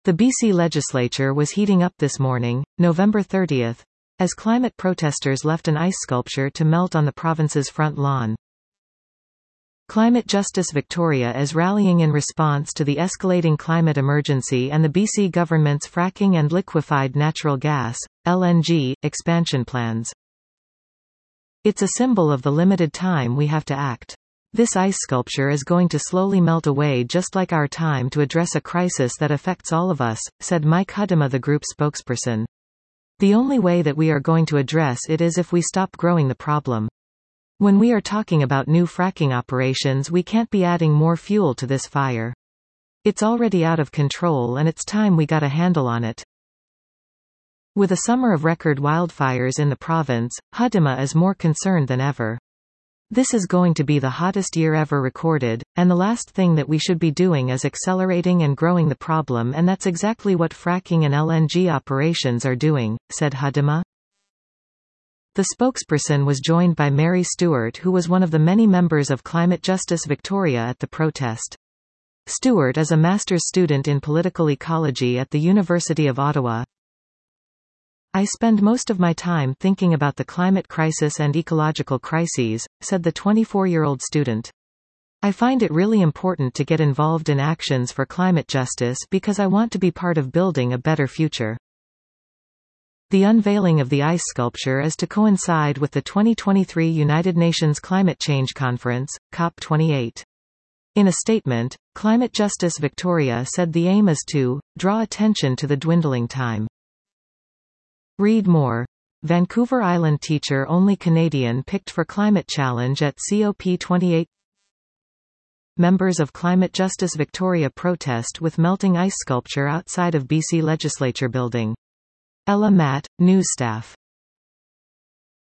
The BC legislature was heating up this morning, November 30, as climate protesters left an ice sculpture to melt on the province's front lawn. Climate Justice Victoria is rallying in response to the escalating climate emergency and the BC government's fracking and liquefied natural gas, LNG, expansion plans. It's a symbol of the limited time we have to act. This ice sculpture is going to slowly melt away just like our time to address a crisis that affects all of us, said Mike Hudema, the group spokesperson. The only way that we are going to address it is if we stop growing the problem. When we are talking about new fracking operations, we can't be adding more fuel to this fire. It's already out of control and it's time we got a handle on it. With a summer of record wildfires in the province, Hudema is more concerned than ever. This is going to be the hottest year ever recorded, and the last thing that we should be doing is accelerating and growing the problem, and that's exactly what fracking and LNG operations are doing, said Hudema. The spokesperson was joined by Mary Stewart, who was one of the many members of Climate Justice Victoria at the protest. Stewart is a master's student in political ecology at the University of Ottawa. I spend most of my time thinking about the climate crisis and ecological crises, said the 24-year-old student. I find it really important to get involved in actions for climate justice because I want to be part of building a better future. The unveiling of the ice sculpture is to coincide with the 2023 United Nations Climate Change Conference, COP28. In a statement, Climate Justice Victoria said the aim is to draw attention to the dwindling time. Read more. Vancouver Island teacher only Canadian picked for climate challenge at COP28. Members of Climate Justice Victoria protest with melting ice sculpture outside of BC Legislature building. Ella Matt, news staff.